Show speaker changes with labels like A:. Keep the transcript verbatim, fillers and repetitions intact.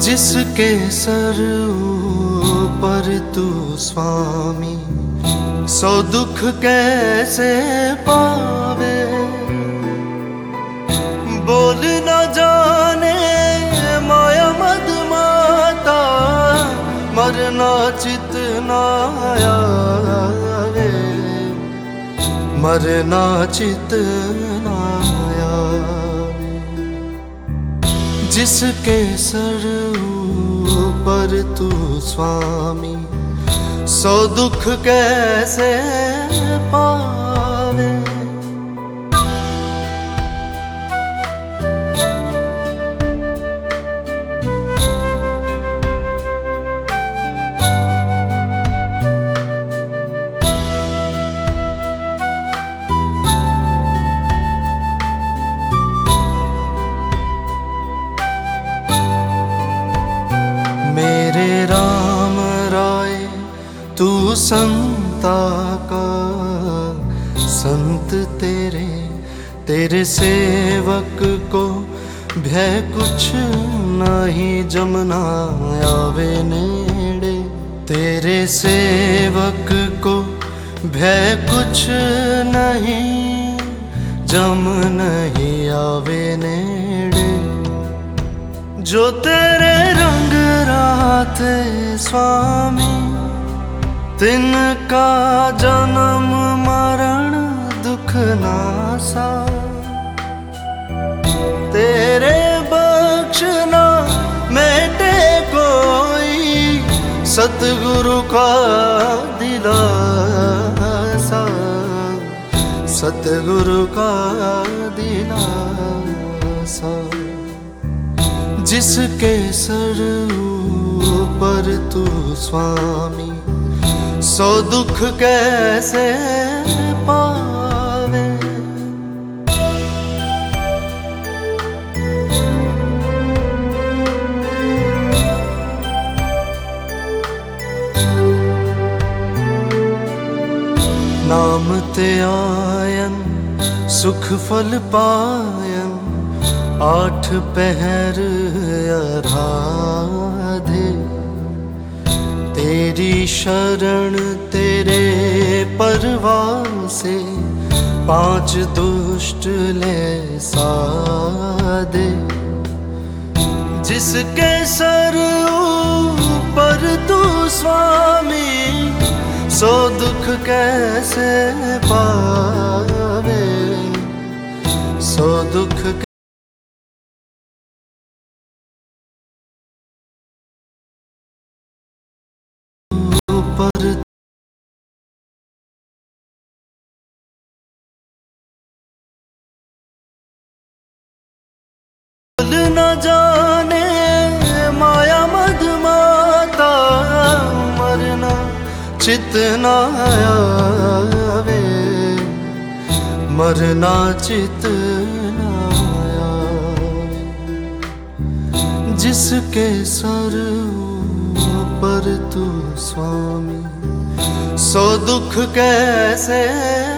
A: जिसके सर ऊपर तू स्वामी, सौ दुख कैसे पावे। बोल न जाने माया मद माता, मरना चित न आवे, मरना चित न आवे। जिसके सर ऊपर तू स्वामी, सौ दुख कैसे पावे। मेरे राम राय तू संता का संत, तेरे तेरे सेवक को भय कुछ नहीं, जमना आवे नेड़े। तेरे सेवक को भय कुछ नहीं, जम नहीं आवे नेड़े। जो तेरे रंग राते स्वामी, तिनका जन्म मरण दुख नासा। तेरे बख्शना मेटे कोई, सतगुरु का दिलासा, सतगुरु का दिलासा। जिसके सर ऊपर तू स्वामी, सौ दुख कैसे पावे। नाम ते आयन सुख फल पायन, आठ पहर आराधे। तेरी शरण तेरे परवासे, पांच दुष्ट ले साधे। जिसके सर ऊपर तू स्वामी, सौ दुख कैसे पावे, सौ दुख ऊपर। बोल न जाने माया मद माता, मरना चित न आवे, मरना चित न आवे। जिसके सर ऊपर तू स्वामी, सौ दुख कैसे